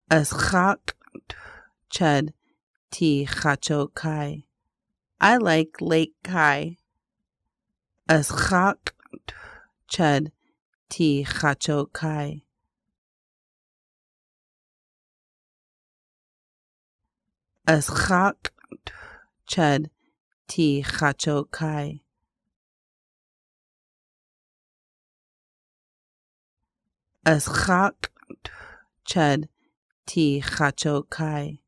As chak ched ti chacho kai. I like Lake Kai. As chak ched ti chacho kai. As chak ched ti chacho kai. As chak ched ti chacho kai.